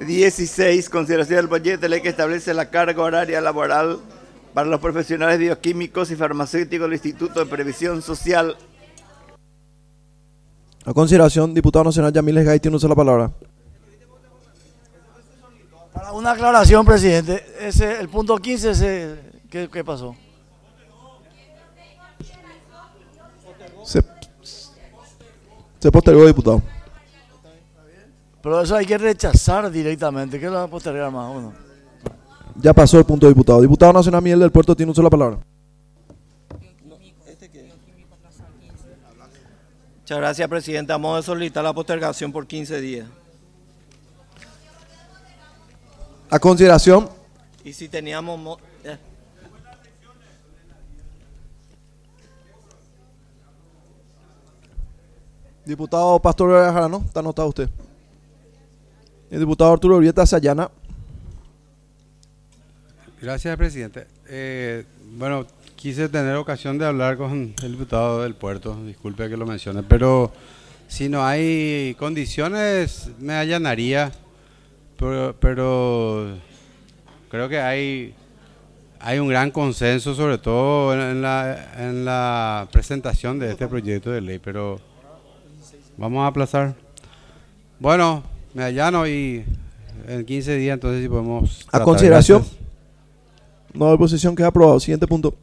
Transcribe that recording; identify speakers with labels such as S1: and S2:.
S1: 16. Consideración del proyecto de ley que establece la carga horaria laboral para los profesionales bioquímicos y farmacéuticos del Instituto de Previsión Social.
S2: A consideración, diputado nacional Yamil Gay tiene uso la palabra.
S3: Para una aclaración, presidente, el punto 15, ¿qué pasó?
S2: Se postergó, diputado.
S3: Pero eso hay que rechazar directamente. ¿Qué lo va a postergar más uno?
S2: Ya pasó el punto, diputado. Diputado nacional Miguel del Puerto tiene uso la palabra.
S4: Muchas gracias, presidente. Vamos a solicitar la postergación por 15 días.
S2: A consideración,
S4: Y si teníamos...
S2: diputado Pastor Jarano, está anotado usted. El diputado Arturo Urieta Sayana.
S5: Gracias, presidente. Bueno, quise tener ocasión de hablar con el diputado del puerto, disculpe que lo mencione, pero si no hay condiciones me allanaría, pero creo que hay un gran consenso, sobre todo en la presentación de este proyecto de ley, pero vamos a aplazar. Bueno, me allano y en 15 días entonces si podemos...
S2: A consideración, no de oposición queda aprobado. Siguiente punto.